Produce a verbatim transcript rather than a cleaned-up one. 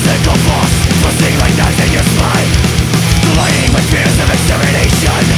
physical force, twisting like knives in your spine, colliding with fears of extermination.